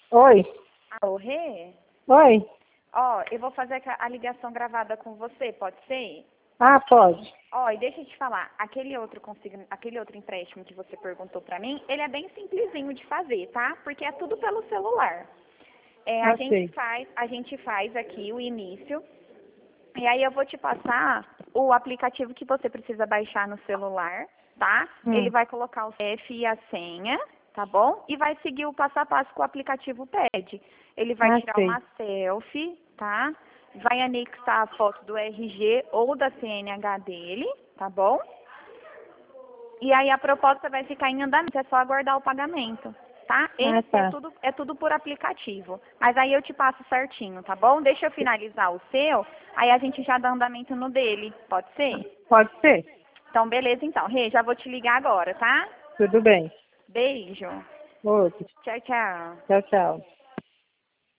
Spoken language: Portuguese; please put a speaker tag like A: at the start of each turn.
A: Oi.
B: Alô, Rê?
A: Oi.
B: Ó, eu vou fazer a ligação gravada com você, pode ser?
A: Ah, pode.
B: Ó, e deixa eu te falar, aquele outro empréstimo que você perguntou pra mim, ele é bem simplesinho de fazer, tá? Porque é tudo pelo celular.
A: Ok.
B: A gente faz aqui o início, e aí eu vou te passar o aplicativo que você precisa baixar no celular, tá? Ele
A: Hum.
B: vai colocar o CPF e a senha, tá bom? E vai seguir o passo a passo que o aplicativo pede. Ele vai
A: Ah,
B: tirar
A: sei.
B: uma selfie, tá? Vai anexar a foto do RG ou da CNH dele, tá bom? E aí a proposta vai ficar em andamento, é só aguardar o pagamento, tá?
A: Ah,
B: Esse
A: tá.
B: é tudo por aplicativo. Mas aí eu te passo certinho, tá bom? Deixa eu finalizar o seu, aí a gente já dá andamento no dele, pode ser?
A: Pode ser?
B: Então, beleza então. Rê, já vou te ligar agora, tá?
A: Tudo bem.
B: Beijo.
A: Outro.
B: Tchau, tchau.
A: Tchau, tchau.